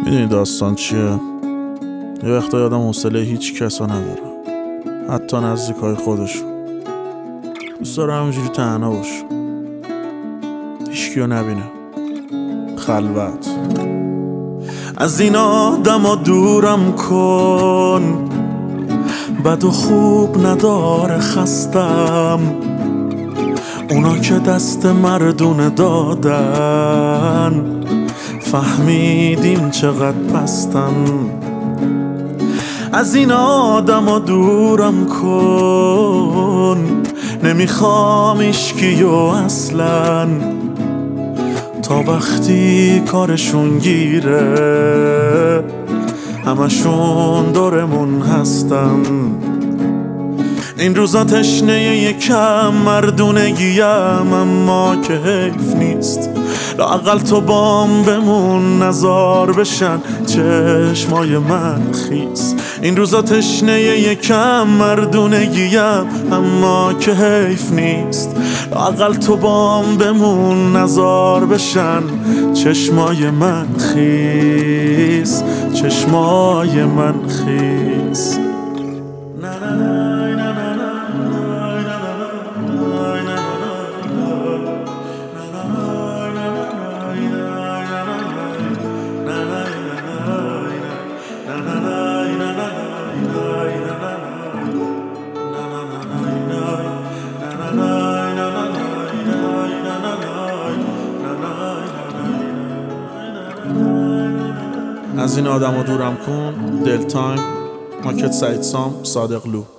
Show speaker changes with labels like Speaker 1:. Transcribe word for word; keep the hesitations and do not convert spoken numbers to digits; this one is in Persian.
Speaker 1: میدونی داستان چیه؟ یه وقتا یادم حوصله هیچ کسا نداره، حتی نزدیکای خودشو. دوست داره همونجوری تنها باشه، هیچکیو نبینه، خلوت. از این آدما دورم کن، بد و خوب نداره خستم. اونا که دست مردونه دادن، فهمیدیم چقدر پستن. از این آدما دورم کن، نمیخوام ایشکیو اصلا، تا وقتی کارشون گیره همشون دورمون هستن. این روزا تشنه یکم مردونگیم، اما که حیف نیست لااقل تو بام بمون، نزار بشن چشمای من خیس. این روزا تشنه یکم مردونگیم، اما که حیف نیست لااقل تو بام بمون، نزار بشن چشمای من خیس، چشمای من خیس. از این آدم رو دورم کن. دل تایم، ماکت سعید سام، صادق لو.